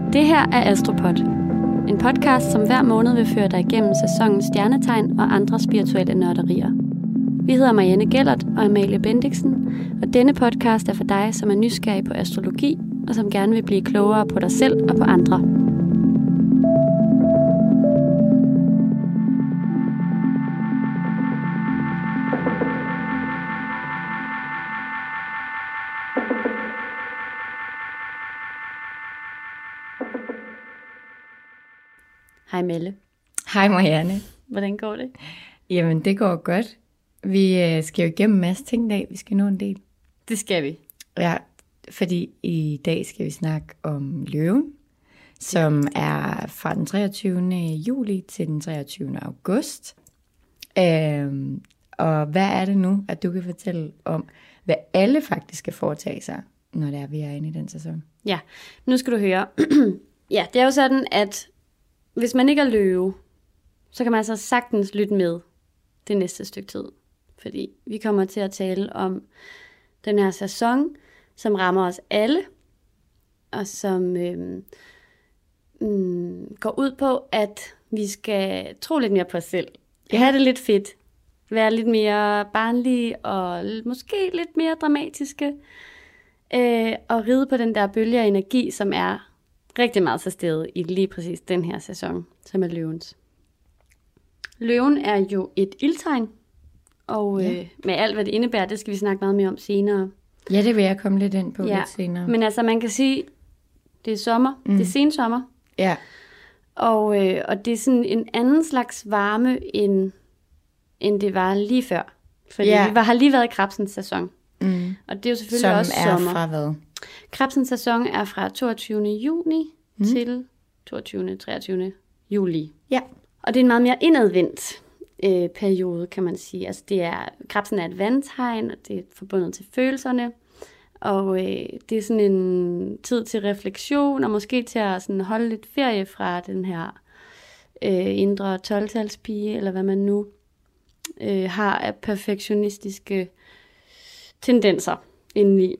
Det her er Astropod. En podcast, som hver måned vil føre dig igennem sæsonens stjernetegn og andre spirituelle nørderier. Vi hedder Marianne Gellert og Amalie Bendiksen, og denne podcast er for dig, som er nysgerrig på astrologi, og som gerne vil blive klogere på dig selv og på andre. Hej Melle. Hej Marianne. Hvordan går det? Jamen det går godt. Vi skal jo igennem en masse ting i dag. Vi skal nå en del. Det skal vi. Ja, fordi i dag skal vi snakke om løven, som er fra den 23. juli til den 23. august. Og hvad er det nu, at du kan fortælle om, hvad alle faktisk skal foretage sig, når det er, vi er inde i den sæson? Ja, nu skal du høre. Ja, det er jo sådan, at hvis man ikke er løve, så kan man altså sagtens lytte med det næste stykke tid. Fordi vi kommer til at tale om den her sæson, som rammer os alle, og som går ud på, at vi skal tro lidt mere på os selv. Have det lidt fedt. Være lidt mere barnlige og måske lidt mere dramatiske. Og ride på den der bølge af energi, som er rigtig meget til stede i lige præcis den her sæson, som er løvens. Løven er jo et ildtegn, og med alt, hvad det indebærer, det skal vi snakke meget mere om senere. Ja, det vil jeg komme lidt ind på lidt senere. Men altså, man kan sige, det er sommer, det er sensommer. Ja. Og det er sådan en anden slags varme, end det var lige før. Fordi vi har lige været i krebsens sæson. Mm. Og det er jo selvfølgelig som også sommer. Som er fra hvad? Krebsens sæson er fra 22. juni til 22. 23. juli. Ja. Og det er en meget mere indadvendt periode, kan man sige. Altså krebsen er et vandtegn, og det er forbundet til følelserne. Og det er sådan en tid til refleksion, og måske til at sådan holde lidt ferie fra den her indre 12-talspige, eller hvad man nu har af perfektionistiske tendenser indeni.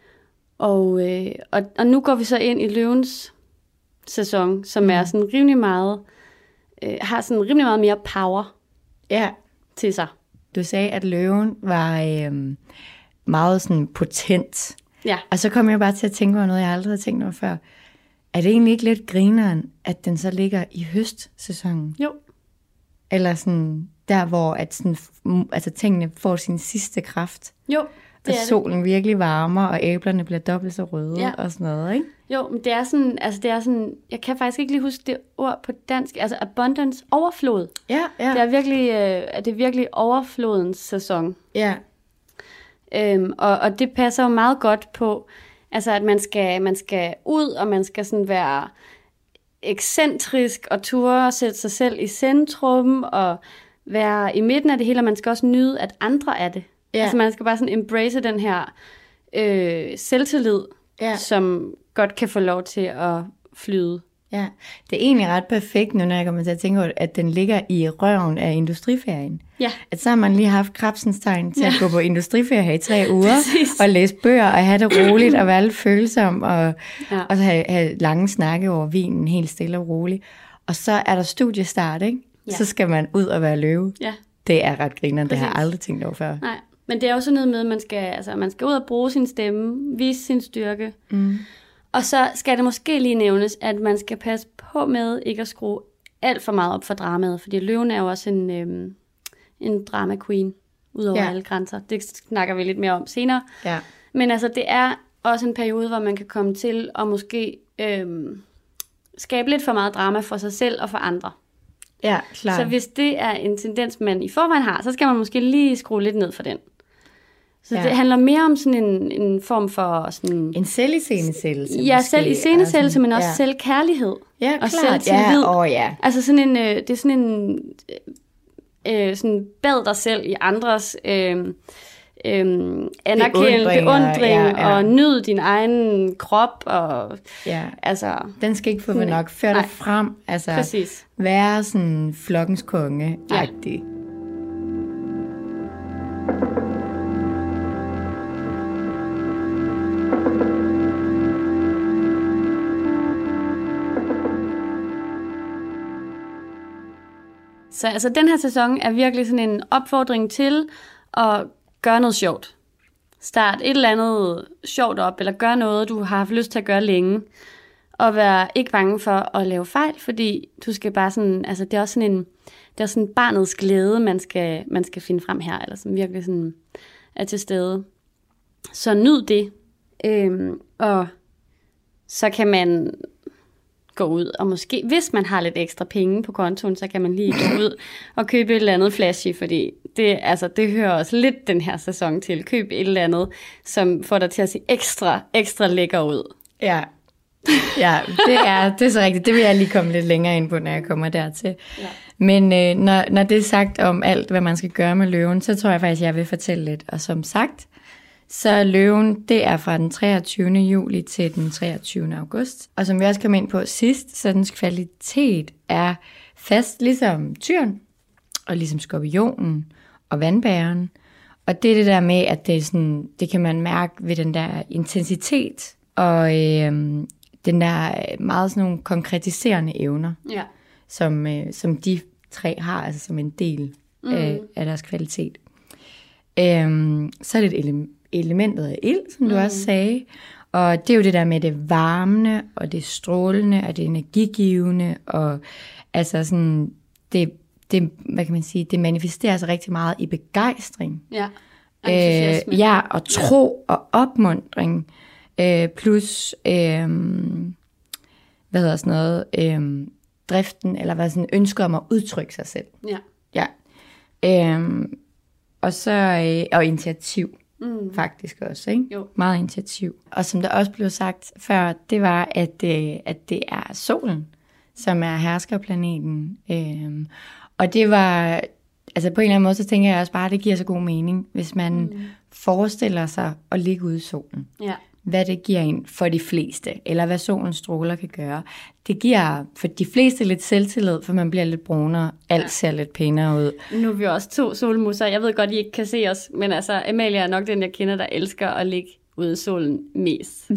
Og nu går vi så ind i løvens sæson, som er sådan rimelig meget, har sådan rimelig meget mere power til sig. Du sagde, at løven var meget sådan potent. Ja. Og så kom jeg bare til at tænke over noget, jeg aldrig havde tænkt over før. Er det egentlig ikke lidt grineren, at den så ligger i høstsæsonen? Jo. Eller sådan der, hvor at sådan, altså tingene får sin sidste kraft. Jo. Og solen virkelig varmer, og æblerne bliver dobbelt så røde og sådan noget, ikke? Jo, men det er sådan, jeg kan faktisk ikke lige huske det ord på dansk, altså abundance, overflod. Ja. Det er virkelig overflodens sæson. Ja. Og det passer jo meget godt på, altså at man skal ud, og man skal sådan være ekscentrisk, og ture sætte sig selv i centrum, og være i midten af det hele, og man skal også nyde, at andre er det. Ja. Altså man skal bare sådan embrace den her selvtillid, som godt kan få lov til at flyde. Ja, det er egentlig ret perfekt nu, når jeg kommer til at tænke over, at den ligger i røven af industriferien. Ja. At så har man lige haft krebsens tegn til at gå på industriferie her i 3 uger, og læse bøger, og have det roligt, og være lidt følsom, og så have lange snakke over vinen, helt stille og roligt. Og så er der studiestart, ikke? Ja. Så skal man ud og være løve. Ja. Det er ret grinerende, det har jeg aldrig tænkt over før. Nej, men det er også noget med, at man skal ud og bruge sin stemme, vise sin styrke. Mm. Og så skal det måske lige nævnes, at man skal passe på med ikke at skrue alt for meget op for dramaet, fordi løven er jo også en drama queen, ud over alle grænser. Det snakker vi lidt mere om senere. Ja. Men altså, det er også en periode, hvor man kan komme til at måske skabe lidt for meget drama for sig selv og for andre. Ja, klar. Så hvis det er en tendens, man i forvejen har, så skal man måske lige skrue lidt ned for den. Så det handler mere om sådan en form for sådan en selviscenesættelse. Ja, selviscenesættelse, men også selvkærlighed. Ja, og klart. Selvtillid. Altså sådan det er sådan en sådan bad dig selv i andres anerkendelse, beundring og nyd din egen krop og altså den skal ikke få nok før dig frem, altså præcis. Være sådan flokkens konge-agtig. Så altså, den her sæson er virkelig sådan en opfordring til at gøre noget sjovt. Start et eller andet sjovt op, eller gør noget, du har haft lyst til at gøre længe. Og vær ikke bange for at lave fejl, fordi du skal bare sådan, altså det er også sådan barnets glæde, man skal finde frem her, eller som virkelig sådan er til stede. Så nyd det, og så kan man gå ud, og måske, hvis man har lidt ekstra penge på kontoen, så kan man lige gå ud og købe et eller andet flashy, fordi det hører også lidt den her sæson til. Køb et eller andet, som får dig til at se ekstra lækker ud. Ja, det er så rigtigt. Det vil jeg lige komme lidt længere ind på, når jeg kommer dertil. Ja. Men når det er sagt om alt, hvad man skal gøre med løven, så tror jeg faktisk, jeg vil fortælle lidt. Og som sagt, så løven, det er fra den 23. juli til den 23. august. Og som vi også kom ind på sidst, så dens kvalitet er fast, ligesom tyren, og ligesom skorpionen og vandbæren. Og det er det der med, at det er sådan, det kan man mærke ved den der intensitet, og den der meget sådan nogle konkretiserende evner, ja. Som de tre har, altså som en del af deres kvalitet. Så er det elementet af ild, som du også sagde, og det er jo det der med det varmende, og det strålende, og det energigivende, og altså sådan, det hvad kan man sige, det manifesterer sig rigtig meget i begejstring. Ja, og tro og opmuntring, plus, driften, eller hvad sådan, ønsker om at udtrykke sig selv. Ja. Og så, og initiativ, faktisk også, ikke? Jo. Meget initiativ. Og som der også blev sagt før, det var, at det er solen, som er herskerplaneten. Og det var, altså på en eller anden måde, så tænker jeg også bare, at det giver så god mening, hvis man forestiller sig at ligge ude i solen. Ja. Hvad det giver en for de fleste, eller hvad solens stråler kan gøre. Det giver for de fleste lidt selvtillid, for man bliver lidt brunere, alt ser lidt pænere ud. Nu er vi også 2 solmusser. Jeg ved godt, I ikke kan se os, men altså, Amalie er nok den, jeg kender, der elsker at ligge ude i solen mest.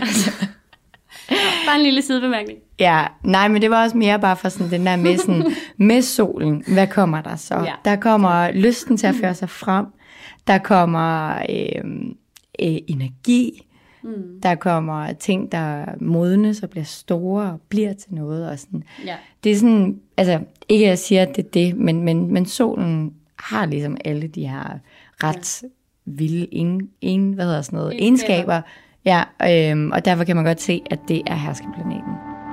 Bare en lille sidebemærkning. Ja, nej, men det var også mere bare for sådan den der med, sådan, med solen. Hvad kommer der så? Ja. Der kommer lysten til at føre sig frem. Der kommer energi. Der kommer ting, der modnes og bliver store og bliver til noget. Og sådan. Ja. Det er sådan, altså ikke at jeg siger, at det er det, men solen har ligesom alle de her ret vilde egenskaber. Ja, og derfor kan man godt se, at det er herskerplaneten.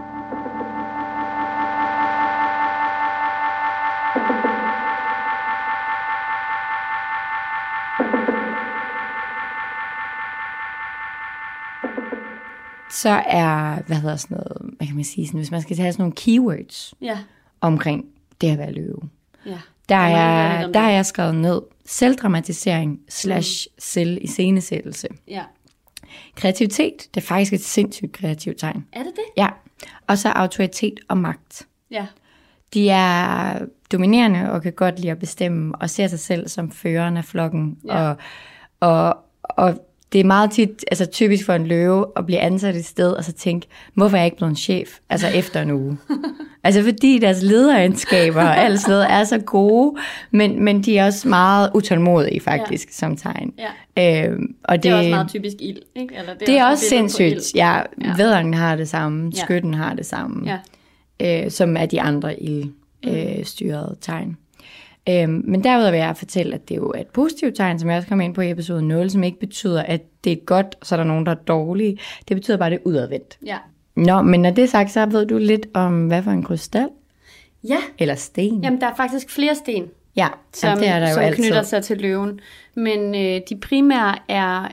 Så er, hvad kan man sige, sådan, hvis man skal tage sådan nogle keywords omkring det at være løve. Ja. Der er jeg skrevet ned, selvdramatisering / selviscenesættelse. Ja. Kreativitet, det er faktisk et sindssygt kreativt tegn. Er det det? Ja, og så autoritet og magt. Ja. De er dominerende og kan godt lide at bestemme, og ser sig selv som føreren af flokken. Ja. Og det er meget tit, altså typisk for en løve, at blive ansat et sted, og så tænke, hvorfor er jeg ikke blevet en chef, altså efter en uge? Altså fordi deres lederegenskaber og alt sådan noget er så gode, men de er også meget utålmodige faktisk som tegn. Ja. Og det er også meget typisk ild, ikke? Eller det er også sindssygt. Ja, vædderen har det samme, skytten har det samme, som er de andre ildstyrede tegn. Men derudover vil jeg fortælle, at det jo er et positivt tegn, som jeg også kom ind på i episode 0, som ikke betyder, at det er godt, så er der nogen, der er dårlige. Det betyder bare, at det er udadvendt. Ja. Nå, men når det er sagt, så ved du lidt om, hvad for en krystal? Ja. Eller sten? Jamen, der er faktisk flere sten, som det er der jo altid, knytter sig til løven. Men de primære er,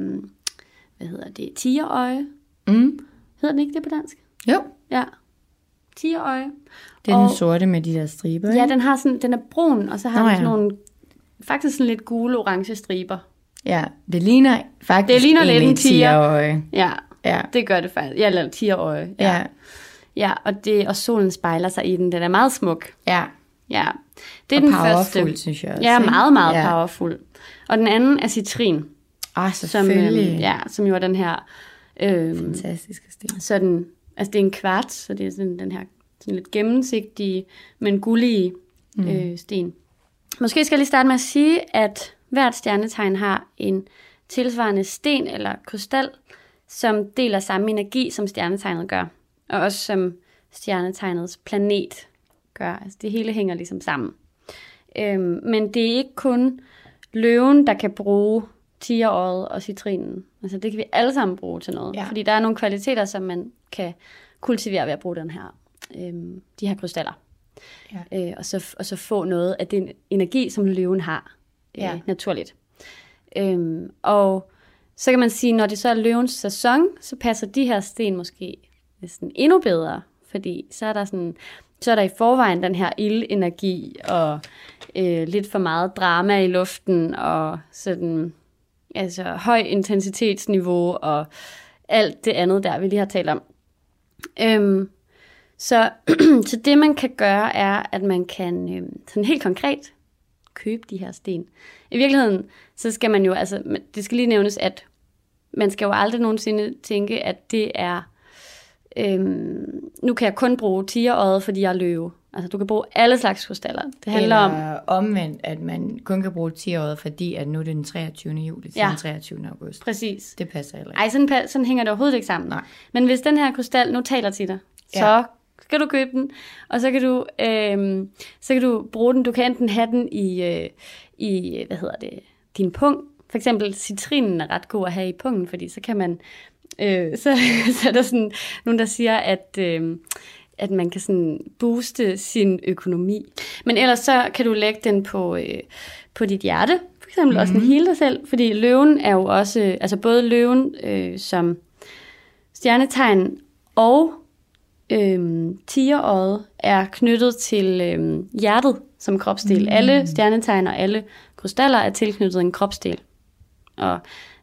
tigerøje. Hedder den ikke det på dansk? Jo. Ja. Tigerøje. Den er sorte med de der striber. Ja, den er brun, og så har den sådan nogle, faktisk sådan lidt gule-orange striber. Ja, det ligner faktisk lidt en tigerøje. Ja, det gør det faktisk. Ja, eller tigerøje. Ja. Ja, og solen spejler sig i den. Den er meget smuk. Ja. Ja. Det er og den powerful, første. Synes jeg også. Ja, meget, meget powerful. Og den anden er citrin. Selvfølgelig. Som jo er den her fantastiske sten. Sådan, altså det er en kvarts, så det er sådan den her sådan lidt gennemsigtige, men gullige sten. Måske skal jeg lige starte med at sige, at hvert stjernetegn har en tilsvarende sten eller krystal, som deler samme energi, som stjernetegnet gør. Og også som stjernetegnets planet gør. Altså det hele hænger ligesom sammen. Men det er ikke kun løven, der kan bruge tigerøjet og citrinen. Altså det kan vi alle sammen bruge til noget. Ja. Fordi der er nogle kvaliteter, som man kan kultivere ved at bruge de her krystaller. Ja. Og så få noget af den energi, som løven har naturligt. Og så kan man sige, når det så er løvens sæson, så passer de her sten måske næsten endnu bedre. Fordi så er der i forvejen den her ildenergi og lidt for meget drama i luften og sådan, altså høj intensitetsniveau og alt det andet der, vi lige har talt om. Så det man kan gøre er, at man kan sådan helt konkret købe de her sten. I virkeligheden, så skal man jo, altså det skal lige nævnes, at man skal jo aldrig nogensinde tænke, at det er nu kan jeg kun bruge tigerøjet, fordi jeg er løve. Altså, du kan bruge alle slags krystaller. Det handler eller omvendt, at man kun kan bruge tigerøjet, fordi at nu er det den 23. juli til den 23. august. Præcis. Det passer heller ikke. Ej, sådan hænger det overhovedet ikke sammen. Nej. Men hvis den her krystal nu taler til dig, så skal du købe den, og så kan du bruge den. Du kan enten have den i din pung. For eksempel citrinen er ret god at have i pungen, fordi så kan man så er der sådan nogen, der siger, at man kan sådan booste sin økonomi. Men ellers så kan du lægge den på dit hjerte, for eksempel også sådan hele dig selv, fordi løven er jo også, altså både løven som stjernetegn og tigerøjet er knyttet til hjertet som kropsdel. Alle stjernetegn og alle krystaller er tilknyttet en kropsdel. Og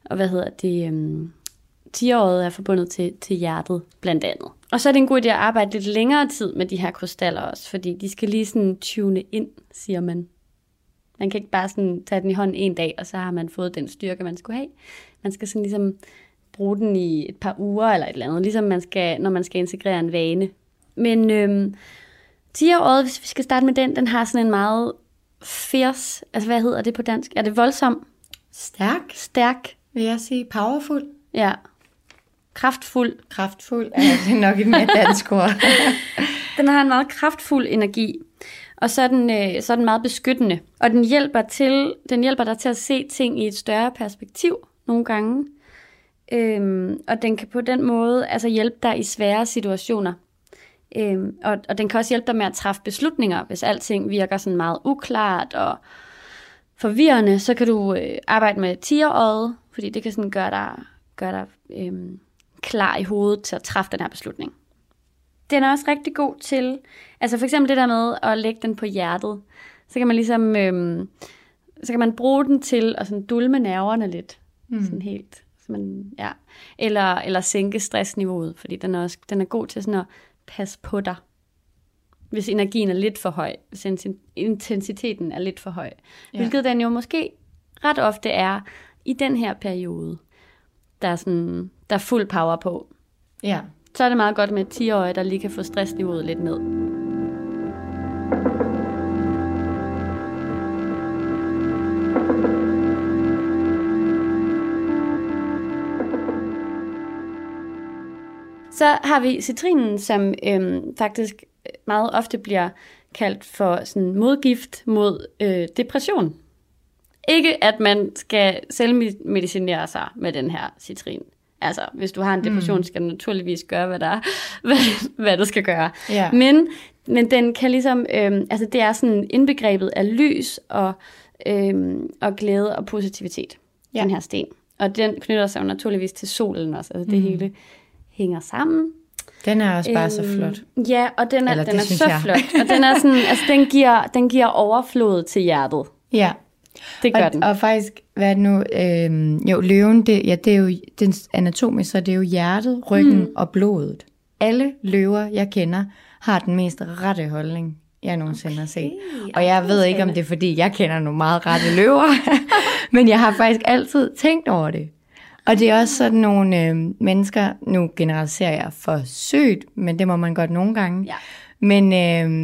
tigerøjet er forbundet til hjertet, blandt andet. Og så er det en god idé at arbejde lidt længere tid med de her krystaller også, fordi de skal lige sådan tune ind, siger man. Man kan ikke bare sådan tage den i hånden en dag, og så har man fået den styrke, man skulle have. Man skal sådan ligesom bruge den i et par uger eller et eller andet, ligesom når man skal integrere en vane. Men tigerøjet, hvis vi skal starte med den har sådan en meget fierce, altså hvad hedder det på dansk? Er det voldsom? Stærk. Vil jeg sige powerful? Ja. Kraftfuld er det nok et mere dansk ord. Den har en meget kraftfuld energi, og så er den meget beskyttende. Og den hjælper dig til at se ting i et større perspektiv nogle gange. Og den kan på den måde altså hjælpe dig i svære situationer. Og den kan også hjælpe dig med at træffe beslutninger, hvis alting virker sådan meget uklart og forvirrende. Så kan du arbejde med tigerøjet, fordi det kan sådan gøre dig klar i hovedet til at træffe den her beslutning. Den er også rigtig god til, altså for eksempel det der med at lægge den på hjertet, så kan man ligesom, så kan man bruge den til at sådan dulme nerverne lidt, sådan helt, så man, ja, eller sænke stressniveauet, fordi den er god til sådan at passe på dig, hvis energien er lidt for høj, hvis intensiteten er lidt for høj, hvilket den jo måske ret ofte er i den her periode. Der er fuld power på. Ja. Så er det meget godt med et 10-årige, der lige kan få stressniveauet lidt ned. Så har vi citrinen, som faktisk meget ofte bliver kaldt for sådan modgift mod depression. Ikke at man skal selvmedicinere sig med den her citrin. Altså, hvis du har en depression, skal du naturligvis gøre, hvad du skal gøre. Yeah. Men den kan ligesom, altså det er sådan indbegrebet af lys og glæde og positivitet, den her sten. Og den knytter sig jo naturligvis til solen også. Altså det hele hænger sammen. Den er også bare så flot. Ja, og den er så flot. Og den er sådan, altså den giver overflod til hjertet. Ja. Det gør den. Og faktisk, hvad er det nu? Løven, det er jo den anatomisk, så det er jo hjertet, ryggen og blodet. Alle løver, jeg kender, har den mest rette holdning, jeg nogensinde har set. Og jeg ved ikke, om det er, fordi jeg kender nogle meget rette løver, men jeg har faktisk altid tænkt over det. Og det er også sådan nogle mennesker, nu generaliserer jeg for sygt, men det må man godt nogle gange. Ja. Men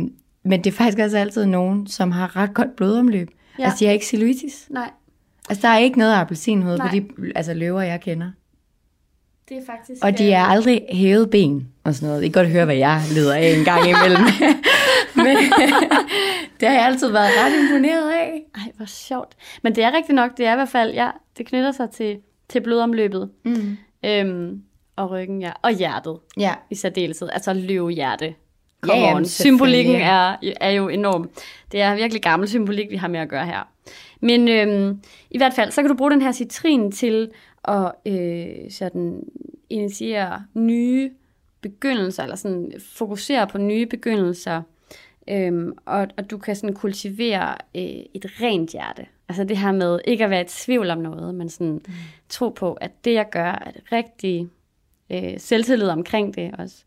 Men det er faktisk også altid nogen, som har ret godt blodomløb. Ja. Altså, de har ikke cellulitis. Nej. Altså, der er ikke noget appelsinhoved på de løver, jeg kender. Det er faktisk... Og de er aldrig hævet ben og sådan noget. I kan godt høre, hvad jeg lider af en gang imellem. Men det har jeg altid været ret imponeret af. Ej, hvor sjovt. Men det er rigtigt nok, det er i hvert fald, det knytter sig til blodomløbet. Og ryggen, ja. Og hjertet. Ja. I særdeleshed. Altså løvehjerte. Symbolikken er jo enorm. Det er virkelig gammel symbolik, vi har med at gøre her. Men i hvert fald, så kan du bruge den her citrin til at sådan initiere nye begyndelser, eller sådan fokusere på nye begyndelser, og du kan sådan kultivere et rent hjerte. Altså det her med ikke at være i tvivl om noget, men sådan tro på, at det jeg gør, er det rigtige, selvtillid omkring det også.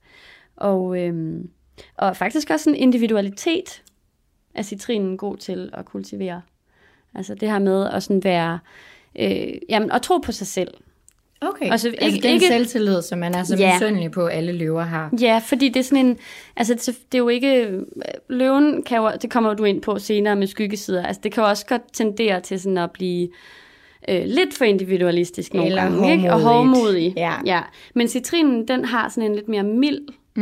Og faktisk også en individualitet er citrinen god til at kultivere. Altså det her med at sådan være, at tro på sig selv. Okay, altså den selvtillid, som man er så misundelig på, alle løver har. Ja, fordi det er sådan en, altså det er jo ikke, løven kan jo, det kommer du ind på senere med skyggesider, altså det kan jo også godt tendere til sådan at blive lidt for individualistisk nogle gange, ikke? Og hårdmodig. Ja. Men citrinen, den har sådan en lidt mere mild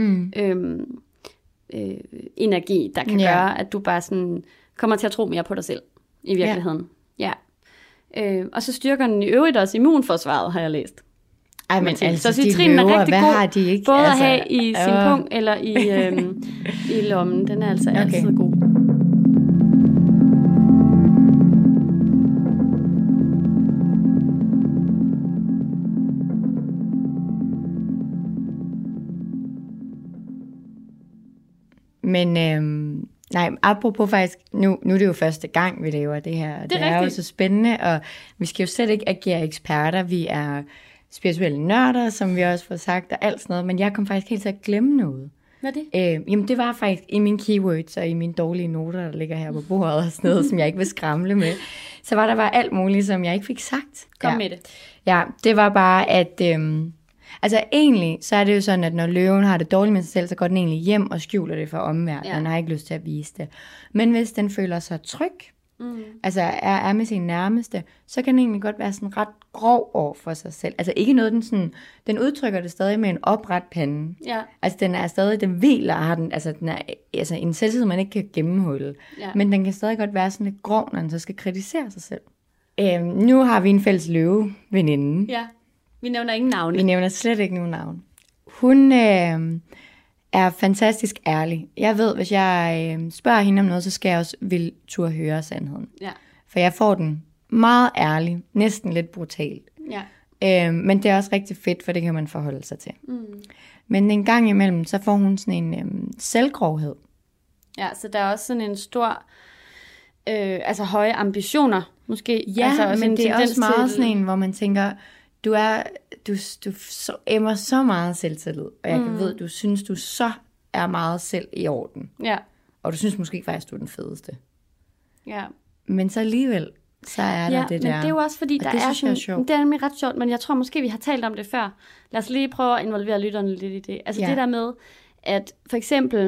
energi, der kan gøre, at du bare sådan kommer til at tro mere på dig selv i virkeligheden. Ja. Og så styrker den i øvrigt også immunforsvaret, har jeg læst. Ej, men altså, så citrinen er rigtig god, har de ikke? Både at have i sin pung eller i lommen. Den er altså altid god. Men apropos faktisk, nu er det jo første gang, vi laver det her. Det er jo så spændende, og vi skal jo slet ikke agere eksperter. Vi er spirituelle nørder, som vi også får sagt, og alt sådan noget, men jeg kom faktisk helt til at glemme noget. Hvad er det? Jamen det var faktisk i mine keywords og i mine dårlige noter, der ligger her på bordet og sådan noget, som jeg ikke vil skramle med. Så var der bare alt muligt, som jeg ikke fik sagt. Kom med det. Ja, det var bare, at... Altså egentlig, så er det jo sådan, at når løven har det dårligt med sig selv, så går den egentlig hjem og skjuler det for omverdenen. Ja. Den har ikke lyst til at vise det. Men hvis den føler sig tryg, altså er med sin nærmeste, så kan den egentlig godt være sådan ret grov over for sig selv. Altså ikke noget, den udtrykker det stadig med en opret pande. Ja. Altså den er stadig, den hviler, har den, altså den er altså en selvtillid, man ikke kan gennemhulle. Ja. Men den kan stadig godt være sådan lidt grov, når den så skal kritisere sig selv. Nu har vi en fælles løveveninde. Ja. Vi nævner ingen navne. Vi nævner slet ikke nogen navn. Hun er fantastisk ærlig. Jeg ved, hvis jeg spørger hende om noget, så skal jeg også vil turde høre sandheden. Ja. For jeg får den meget ærlig, næsten lidt brutal. Ja. Men det er også rigtig fedt, for det kan man forholde sig til. Men en gang imellem, så får hun sådan en selvgrovhed. Ja, så der er også sådan en stor, altså høje ambitioner, måske. Ja, altså, men det er også meget sådan en, hvor man tænker... Du emmer så meget selvtillid, og jeg ved, du synes, du så er meget selv i orden. Ja. Og du synes måske faktisk, du er den fedeste. Ja. Men så alligevel, så er der det der. Ja, men det er jo også fordi, der er sådan, det er nemlig ret sjovt, men jeg tror måske, vi har talt om det før. Lad os lige prøve at involvere lytterne lidt i det. Altså det der med, at for eksempel,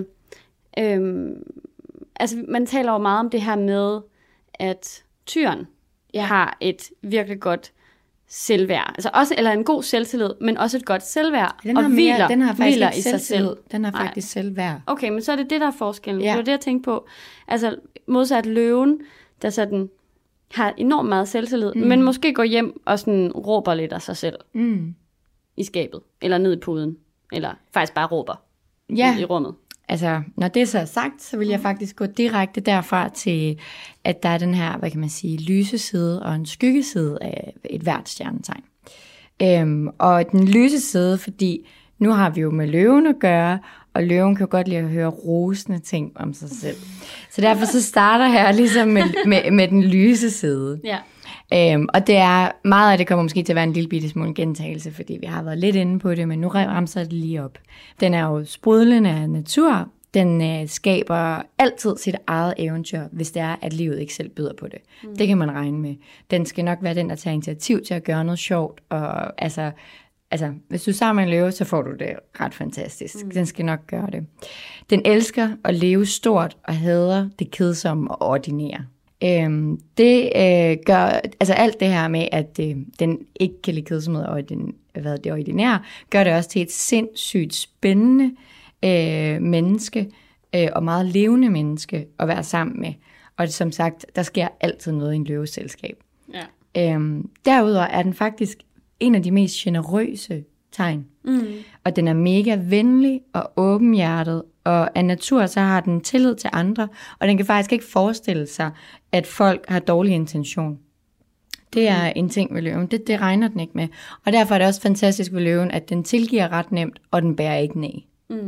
altså man taler jo meget om det her med, at tyren har et virkelig godt selvværd. Altså også, eller en god selvtillid, men også et godt selvværd. Den har faktisk i sig selv. Den har faktisk selvværd. Okay, men så er det der er forskellen. Ja. Det var det, jeg tænkte på. Altså modsat løven, der sådan har enormt meget selvtillid, men måske går hjem og sådan råber lidt af sig selv i skabet, eller ned i puden, eller faktisk bare råber i rummet. Altså, når det så er sagt, så vil jeg faktisk gå direkte derfra til, at der er den her, hvad kan man sige, lyse side og en skyggeside af et hvert stjernetegn. Og den lyse side, fordi nu har vi jo med løven at gøre, og løven kan jo godt lide at høre rosende ting om sig selv. Så derfor så starter her ligesom med den lyse side. Ja. Og det er meget af det kommer måske til at være en lille bitte smule gentagelse, fordi vi har været lidt inde på det, men nu ramser det lige op. Den er jo sprudlende af natur. Den skaber altid sit eget eventyr, hvis det er, at livet ikke selv byder på det. Det kan man regne med. Den skal nok være den, der tager initiativ til at gøre noget sjovt, og altså altså, hvis du er sammen med en løve, så får du det ret fantastisk. Den skal nok gøre det. Den elsker at leve stort og hader det kedsomme og ordinære. Det gør, altså alt det her med, at den ikke kan lide kedsomhed og det ordinære, gør det også til et sindssygt spændende menneske, og meget levende menneske at være sammen med. Og som sagt, der sker altid noget i en løveselskab. Ja. Derudover er den faktisk en af de mest generøse tegn. Og den er mega venlig og åbenhjertet, og af natur så har den tillid til andre, og den kan faktisk ikke forestille sig, at folk har dårlig intention. Det er en ting ved løven. Det regner den ikke med. Og derfor er det også fantastisk ved løven, at den tilgiver ret nemt, og den bærer ikke ned.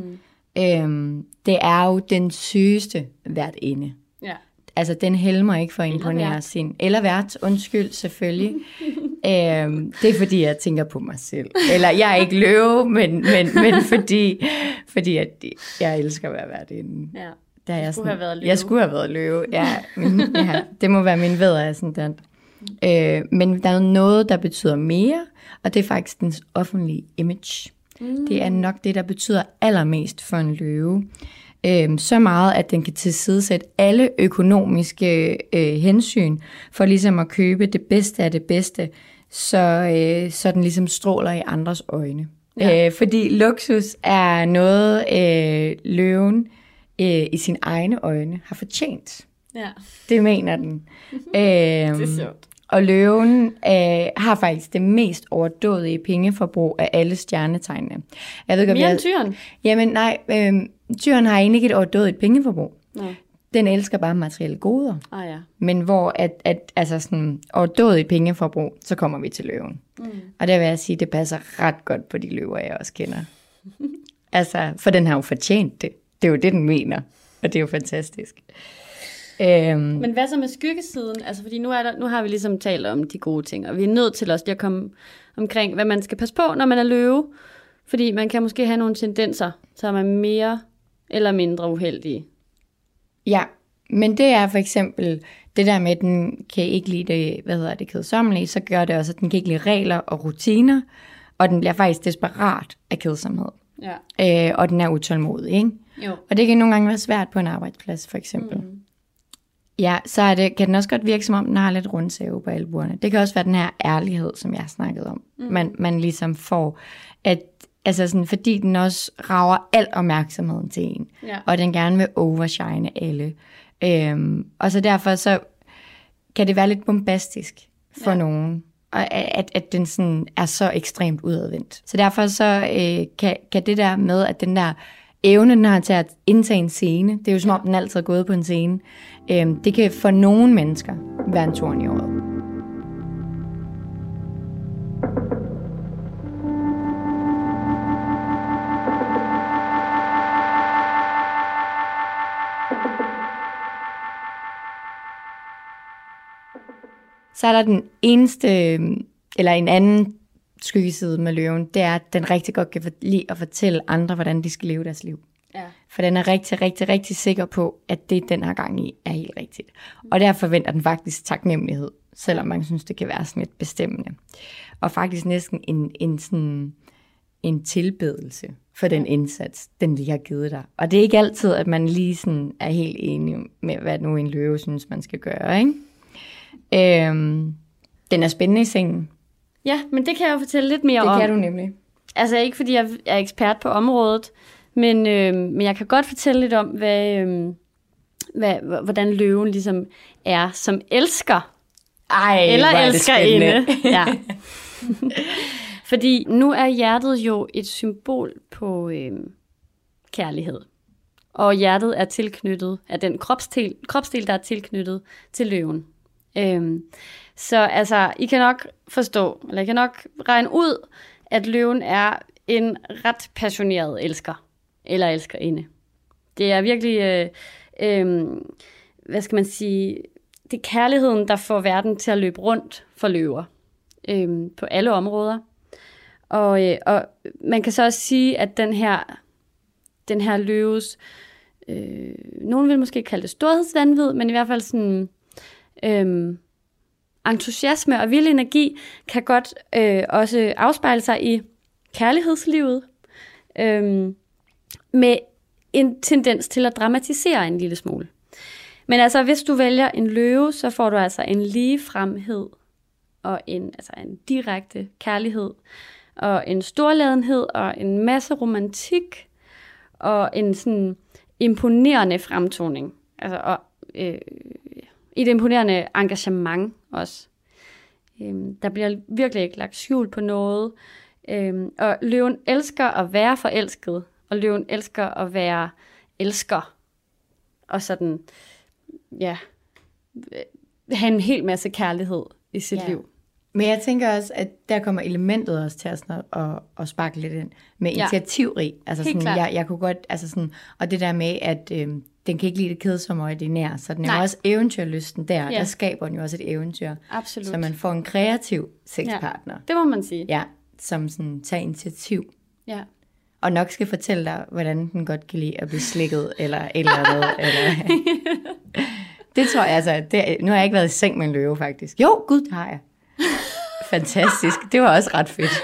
Det er jo den sygeste værtinde. Ja. Altså, den helmer ikke for at imponere sin. Eller vært, undskyld, selvfølgelig. Det er fordi, jeg tænker på mig selv. Eller, jeg er ikke løve, men fordi at jeg elsker at være værtinde. Ja. Jeg skulle have været løve. Ja, det må være min vædderascendant. Men der er noget, der betyder mere, og det er faktisk dens offentlige image. Det er nok det, der betyder allermest for en løve. Så meget, at den kan tilsidesætte alle økonomiske hensyn for ligesom at købe det bedste af det bedste, så den ligesom stråler i andres øjne. Ja. Fordi luksus er noget, løven i sine egne øjne har fortjent. Ja. Det mener den. Det er sjovt. Og løven har faktisk det mest overdådige pengeforbrug af alle stjernetegnene. Jeg ved ikke, mere end tyren? Jamen nej, tyren har egentlig ikke et overdådigt pengeforbrug. Nej. Den elsker bare materielle goder. Ja. Men hvor at altså sådan overdådigt pengeforbrug, så kommer vi til løven. Og der vil jeg sige, det passer ret godt på de løver, jeg også kender. Altså, for den har jo fortjent det. Det er jo det, den mener. Og det er jo fantastisk. Men hvad så med skyggesiden? Altså, fordi nu har vi ligesom talt om de gode ting, og vi er nødt til også lige at komme omkring, hvad man skal passe på, når man er løve. Fordi man kan måske have nogle tendenser, som er mere eller mindre uheldige. Ja, men det er for eksempel det der med, at den kan ikke lide det, kedsommelige, så gør det også, at den kan ikke lide regler og rutiner, og den bliver faktisk desperat af kedsomhed. Ja. Og den er utålmodig, ikke? Jo. Og det kan nogle gange være svært på en arbejdsplads, for eksempel. Ja, så kan den også godt virke, som om den har lidt rundsæve på albuerne. Det kan også være den her ærlighed, som jeg har snakket om. Man ligesom får, at, altså sådan, fordi den også rager al opmærksomheden til en. Ja. Og den gerne vil overshine alle. Og så derfor så kan det være lidt bombastisk for nogen. Og at den sådan er så ekstremt udadvendt. Så derfor så kan det der med, at den der evne, den har til at indtage en scene, det er jo som om, den altid er gået på en scene, det kan for nogle mennesker være en torn i øjet. Så er der den eneste, eller en anden skyggeside med løven, det er, at den rigtig godt kan lide at fortælle andre, hvordan de skal leve deres liv. Ja. For den er rigtig, rigtig, rigtig sikker på, at det, den har gang i, er helt rigtigt. Og der forventer den faktisk taknemmelighed, selvom man synes, det kan være sådan lidt bestemmende. Og faktisk næsten en tilbedelse for den indsats, den lige har givet dig. Og det er ikke altid, at man lige sådan er helt enig med, hvad nu en løve synes, man skal gøre, ikke? Den er spændende i sengen. Ja, men det kan jeg jo fortælle lidt mere om. Det kan du nemlig. Altså ikke fordi jeg er ekspert på området, men jeg kan godt fortælle lidt om, hvordan løven ligesom er som elsker. Eller elskerinde. Ja. Fordi nu er hjertet jo et symbol på kærlighed. Og hjertet er tilknyttet af den kropsdel, der er tilknyttet til løven. Så altså, I kan nok forstå, eller I kan nok regne ud, at løven er en ret passioneret elsker, eller elskerinde. Det er virkelig, hvad skal man sige, det er kærligheden, der får verden til at løbe rundt for løver, på alle områder. Og man kan så også sige, at den her løves, nogen vil måske kalde det storhedsvanvid, men i hvert fald sådan entusiasme og vild energi kan godt også afspejle sig i kærlighedslivet, med en tendens til at dramatisere en lille smule. Men altså, hvis du vælger en løve, så får du altså en ligefremhed og en direkte kærlighed og en storladenhed og en masse romantik og en sådan imponerende fremtoning. Altså, og et imponerende engagement også. Der bliver virkelig ikke lagt skjul på noget. Og løven elsker at være forelsket, og løven elsker at være elsker. Og sådan, ja, have en hel masse kærlighed i sit liv. Men jeg tænker også, at der kommer elementet også til at sparke lidt ind med initiativrig. Altså sådan, jeg kunne godt, altså sådan, og det der med, at den kan ikke lide det kedsomme og ordinære, så den er også eventyrlysten der. Der skaber den jo også et eventyr. Absolut. Så man får en kreativ sexpartner. Det må man sige. Ja, som sådan tager initiativ. Ja. Og nok skal fortælle dig, hvordan den godt kan lide at blive slikket, eller et eller andet. Eller. Det tror jeg altså, nu har jeg ikke været i seng med en løve faktisk. Jo, gud, det har jeg. Fantastisk. Det var også ret fedt.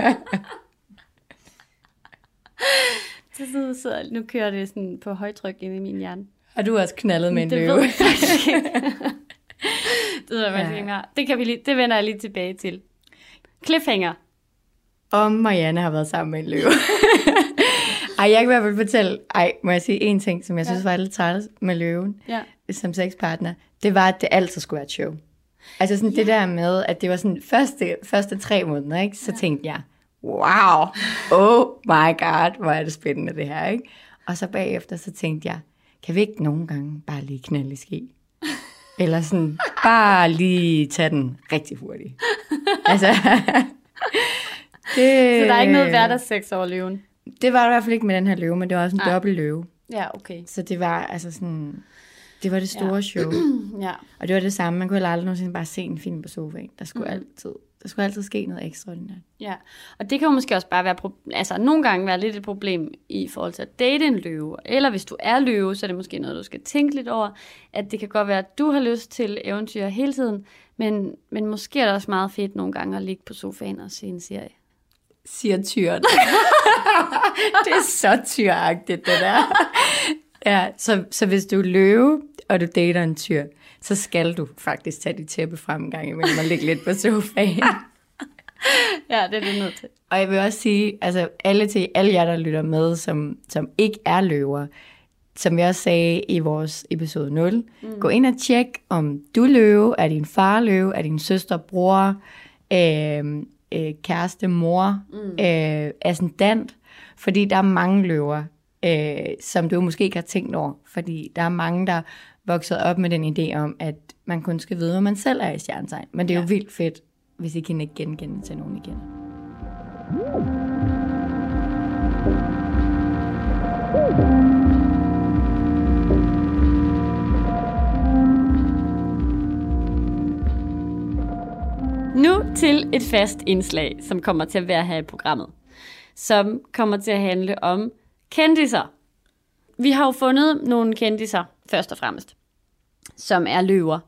Så nu kører det sådan på højtryk ind i min hjerne. Har du også knaldet med en løve? Det ved jeg faktisk ikke. Det ved jeg faktisk ikke. Det vender jeg lige tilbage til. Cliffhanger. Om Marianne har været sammen med en løve. Jeg kan i hvert fald fortælle, må jeg sige en ting, som jeg synes var lidt træls med løven som sexpartner. Det var, at det altid skulle være et show. Altså sådan det der med, at det var sådan første 3 måneder, ikke? Så tænkte jeg, wow, oh my god, hvor er det spændende det her, ikke? Og så bagefter, så tænkte jeg, kan vi ikke nogle gange bare lige knalde i ski? Eller sådan, bare lige tage den rigtig hurtigt. Altså, det, så der er ikke noget hverdagssex over løven? Det var der i hvert fald ikke med den her løve, men det var også en dobbelt løve. Ja, okay. Så det var altså sådan, det var det store show. Ja. Og det var det samme, man kunne aldrig nogensinde bare se en film på sofaen. Der skulle altid ske noget ekstraordinært. Ja, og det kan jo måske også bare være, nogle gange være lidt et problem i forhold til at date en løve. Eller hvis du er løve, så er det måske noget, du skal tænke lidt over. At det kan godt være, at du har lyst til eventyr hele tiden, men måske er det også meget fedt nogle gange at ligge på sofaen og se en serie. Siger tyren. Det er så tyragtigt, det der. Ja, så hvis du er løve, og du dater en tyr, så skal du faktisk tage dit tæppe frem en gang imellem og ligge lidt på sofaen. Ja, det er det nødt til. Og jeg vil også sige, altså alle jer, der lytter med, som ikke er løver, som jeg også sagde i vores episode 0, gå ind og tjek, om du er løve, er din far løve, er din søster, bror, kæreste, mor, ascendant, fordi der er mange løver, som du måske ikke har tænkt over, fordi der er mange, der vokset op med den idé om, at man kun skal vide, hvor man selv er i stjernetegn. Men det er jo vildt fedt, hvis I kan ikke genkende til nogen igen. Nu til et fast indslag, som kommer til at være her i programmet, som kommer til at handle om kendiser. Vi har jo fundet nogle kendiser, først og fremmest, som er løver.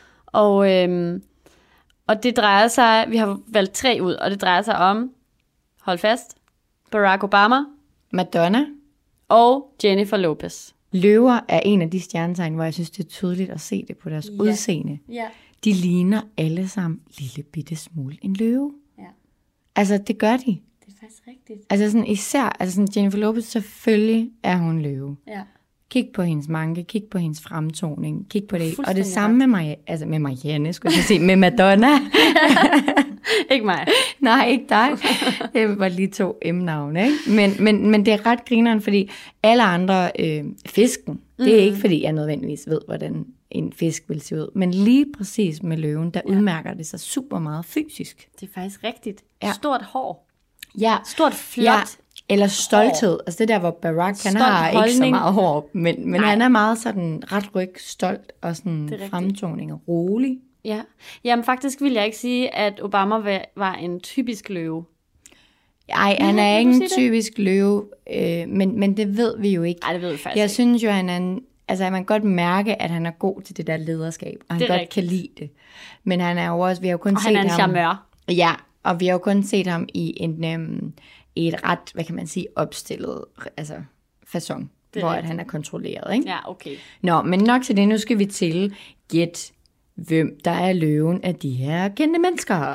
Og det drejer sig, vi har valgt 3 ud, og det drejer sig om, hold fast, Barack Obama, Madonna og Jennifer Lopez. Løver er en af de stjernetegn, hvor jeg synes, det er tydeligt at se det på deres udseende. Ja. De ligner alle sammen lille bitte smule en løve. Ja. Altså, det gør de. Det er faktisk rigtigt. Altså sådan især, Jennifer Lopez, selvfølgelig er hun løve. Ja. Kig på hendes manke, kig på hendes fremtoning, kig på det. Og det samme med Marianne, skulle jeg sige, med Madonna. Ikke mig. Nej, ikke dig. Det var lige 2 M-navne, ikke? Men det er ret grineren, fordi alle andre fisken, det er ikke, fordi jeg nødvendigvis ved, hvordan en fisk vil se ud. Men lige præcis med løven, der udmærker det sig super meget fysisk. Det er faktisk rigtigt. Ja. Stort hår. Ja. Stort, flot. Ja. Eller stolthed. Hår. Altså det der, hvor Barack, han har holdning. Ikke så meget hår, men han er meget sådan ret ryg, stolt og sådan fremtoning og rolig. Ja. Jamen faktisk vil jeg ikke sige, at Obama var en typisk løve. Nej, han er ikke en typisk løve, men det ved vi jo ikke. Nej, det ved vi faktisk Jeg synes jo, han er en, altså man kan godt mærke, at han er god til det der lederskab, og han godt kan lide det. Men han er jo også, vi har jo kun set ham. Han er en charmeur. Ja, og vi har jo kun set ham i i et ret, hvad kan man sige, opstillet façon, hvor at han er kontrolleret, ikke? Ja, okay. Nå, men nok til det. Nu skal vi til gæt, hvem der er løven af de her kendte mennesker. Er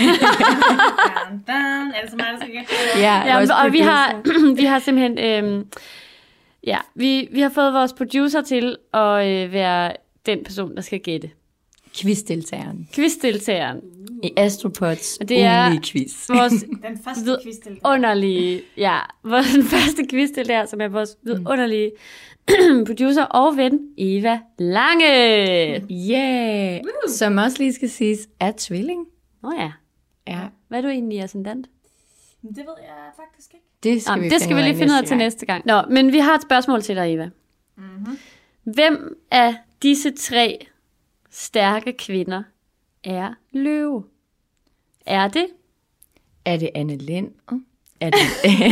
det så meget, der skal gætte? Ja, og vi har simpelthen... vi har fået vores producer til at være den person, der skal gætte. Quizdeltageren. I Astropods ugenlige quiz. Den første quizdeltager. Vores første quizdeltager, som er vores vidunderlige producer og ven, Eva Lange. Yeah! Som også lige skal siges, er tvilling. Ja. Hvad er du egentlig ascendant? Det ved jeg faktisk ikke. Det skal vi lige finde ud af til næste gang. Nå, men vi har et spørgsmål til dig, Eva. Mm-hmm. Hvem af disse 3 stærke kvinder er løve? Er det Anne Lind? Er det...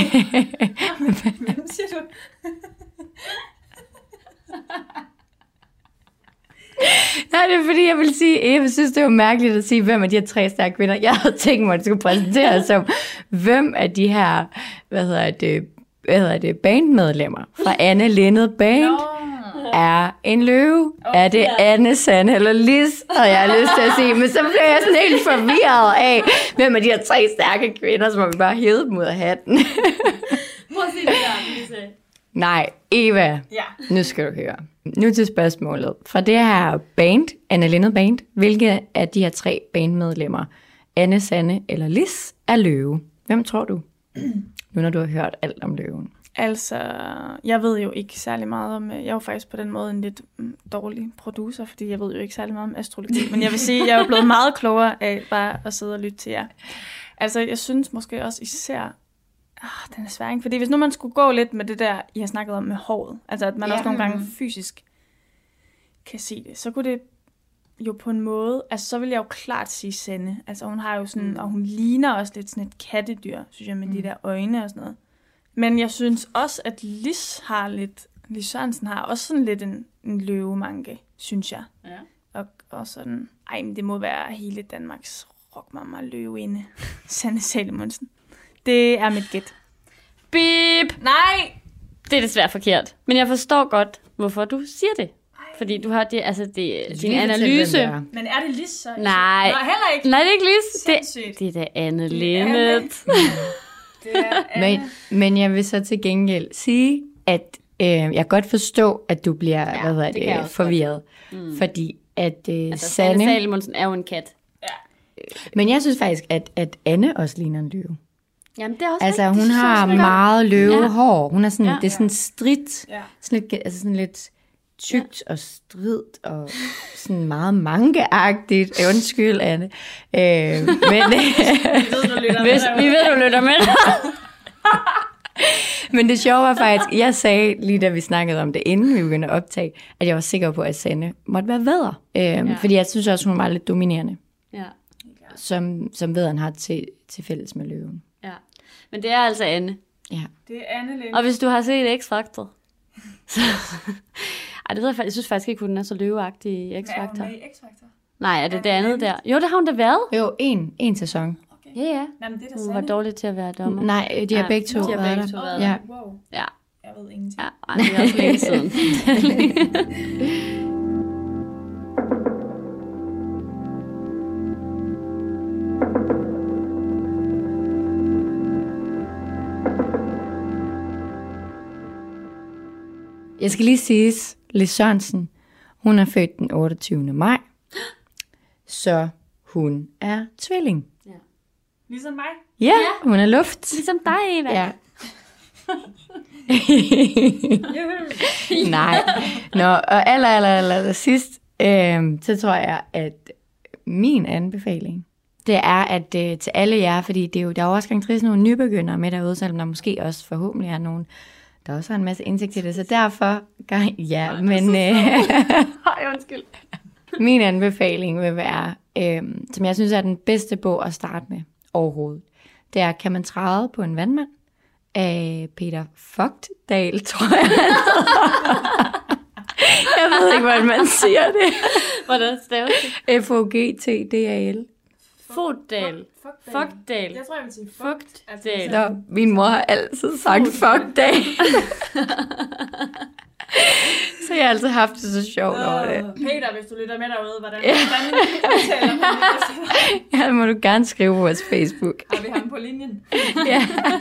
Hvem siger du? Nej, det er fordi, jeg vil sige, jeg synes, det var mærkeligt at sige, hvem af de her 3 stærke kvinder. Jeg havde tænkt mig, at det skulle præsenteres som, hvem af de her, bandmedlemmer fra Anne Lindet Band er en løve. Er det Anne, Sanne eller Lis, havde jeg lyst til at sige. Men så blev jeg sådan helt forvirret af, hvem af de her 3 stærke kvinder, som vi bare hævede dem ud af hatten. Prøv at sige det der, Lise. Nej, Eva, nu skal du høre. Nu til spørgsmålet. Fra det her band, Anne Lindet Band, hvilke af de her 3 bandmedlemmer, Anne, Sanne eller Lis, er løve? Hvem tror du? Nu når du har hørt alt om løven. Altså, jeg ved jo ikke særlig meget om... Jeg er jo faktisk på den måde en lidt dårlig producer, fordi jeg ved jo ikke særlig meget om astrologi. Men jeg vil sige, at jeg er jo blevet meget klogere af bare at sidde og lytte til jer. Altså, jeg synes måske også især... den er svær, ikke? Fordi hvis nu man skulle gå lidt med det der, I har snakket om med håret, altså at man også nogle gange fysisk kan se det, så kunne det jo på en måde, altså så vil jeg jo klart sige Sanne. Altså hun har jo sådan, og hun ligner også lidt sådan et kattedyr, synes jeg, med de der øjne og sådan noget. Men jeg synes også, at Lis Sørensen har også sådan lidt en løvemanke, synes jeg. Ja. Og sådan, men det må være hele Danmarks rockmamma løveinde, Sanne Salomonsen. Det er mit gæt. Bip! Nej! Det er desværre forkert. Men jeg forstår godt, hvorfor du siger det. Fordi du har din analyse. Men er det Lis så? Nej. Nej, heller ikke. Nej, det er ikke Lis. Det er da Anne Lindet. Men jeg vil så til gengæld sige, at jeg godt forstå, at du bliver forvirret. Fordi at Sanne Salomonsen er jo en kat. Ja. Men jeg synes faktisk, at Anne også ligner en løve. Jamen, det er også altså, hun har meget løvehår. Hun er sådan, det er sådan stridt, sådan lidt tykt og stridt og sådan meget mankeagtigt. Undskyld, Anne. Men vi ved, du lytter med. Men det sjove var faktisk, jeg sagde lige da vi snakkede om det, inden vi begyndte at optage, at jeg var sikker på, at Sanne måtte være vædder. Fordi jeg synes også, hun var lidt dominerende. Ja. Som vædderen har til fælles med løven. Ja. Men det er altså Anne. Ja. Det er Anne Linde. Og hvis du har set X-Factor, så... Ej, det ved jeg synes faktisk ikke, hun er så løveagtig i X-Factor. Er hun med i X-Factor? Nej, er det andet der? Jo, det har hun da været. Jo, en sæson. Okay. Ja. Jamen, det er hun var dårlig til at være dommer. Nej, de har begge to været der. Ja. Wow. Ja. Jeg ved ingenting. Ja, det er også længe siden. Jeg skal lige siges, Lis Sørensen, hun er født den 28. maj, så hun er tvilling. Ja. Ligesom mig? Ja, hun er luft. Ligesom dig, Eva. Ja. Nej. Nå, og aller sidst, så tror jeg, at min anbefaling, det er, at til alle jer, fordi det er jo, der er også gang nogle nybegyndere med derude, selvom der måske også forhåbentlig er nogen, der også har en masse indsigt til det, så derfor, undskyld. Min anbefaling vil være, som jeg synes er den bedste bog at starte med overhovedet, det er Kan man træde på en vandmand? Af Peter Fogtdal, tror jeg. Jeg ved ikke, hvordan man siger det. Hvordan staves det? Fogtdal. Fugtdal. Fugtdal. Jeg tror, jeg vil sige Fugtdal. Nå, min mor har altid sagt Fugtdal. Så jeg har altid haft det så sjovt over det. Peter, hvis du lytter med derude, hvordan udtaler man det? Ja, det må du gerne skrive på vores Facebook. Har vi ham på linjen? Ja.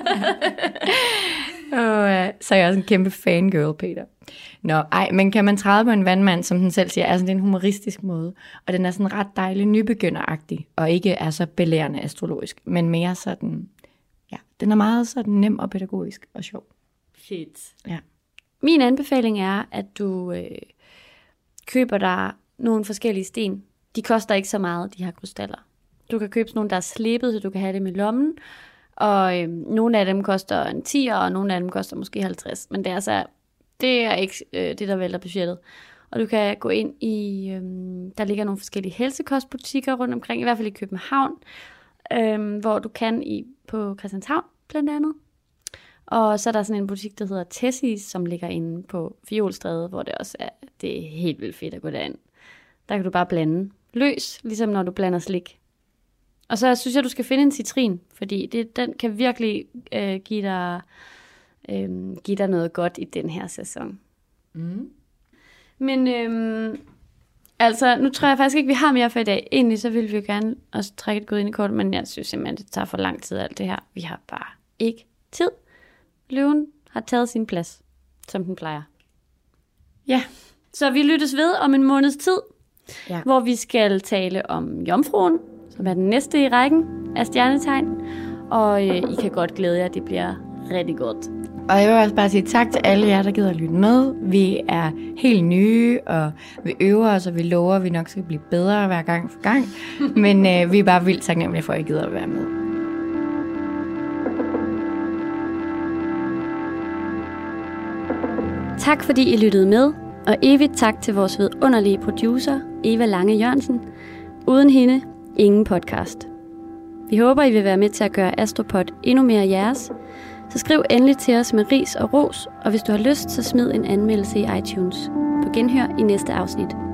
Og så er jeg også en kæmpe fangirl, Peter. Nå, men kan man træde på en vandmand, som den selv siger, altså det er en humoristisk måde, og den er sådan ret dejlig nybegynderagtig, og ikke er så belærende astrologisk, men mere sådan, ja, den er meget sådan nem og pædagogisk og sjov. Fedt. Ja. Min anbefaling er, at du køber dig nogle forskellige sten. De koster ikke så meget, de her krystaller. Du kan købe sådan nogle, der er slebet, så du kan have dem i lommen. Og nogle af dem koster en 10'er, og nogle af dem koster måske 50. Men det er ikke det, der vælter budgettet. Og du kan gå ind i, der ligger nogle forskellige helsekostbutikker rundt omkring, i hvert fald i København, hvor du kan på Christianshavn blandt andet. Og så er der sådan en butik, der hedder Tessis, som ligger inde på Fiolstræde, hvor det er helt vildt fedt at gå derind. Der kan du bare blande løs, ligesom når du blander slik. Og så synes jeg, du skal finde en citrin, fordi den kan virkelig give dig noget godt i den her sæson. Mm. Men altså, nu tror jeg faktisk ikke, vi har mere for i dag. Egentlig så ville vi jo gerne også trække et godt ind i kort, men jeg synes simpelthen, det tager for lang tid alt det her. Vi har bare ikke tid. Løven har taget sin plads, som den plejer. Ja, så vi lyttes ved om en måneds tid, hvor vi skal tale om Jomfruen, som er den næste i rækken af stjernetegn. Og I kan godt glæde jer, det bliver rigtig godt. Og jeg vil også bare sige tak til alle jer, der gider at lytte med. Vi er helt nye, og vi øver os, og vi lover, at vi nok skal blive bedre hver gang for gang. Men vi er bare vildt taknemmelige for, at I gider at være med. Tak fordi I lyttede med, og evigt tak til vores vidunderlige producer, Eva Lange Jørgensen. Uden hende, ingen podcast. Vi håber, I vil være med til at gøre Astropod endnu mere jeres. Så skriv endelig til os med ris og ros, og hvis du har lyst, så smid en anmeldelse i iTunes. På genhør i næste afsnit.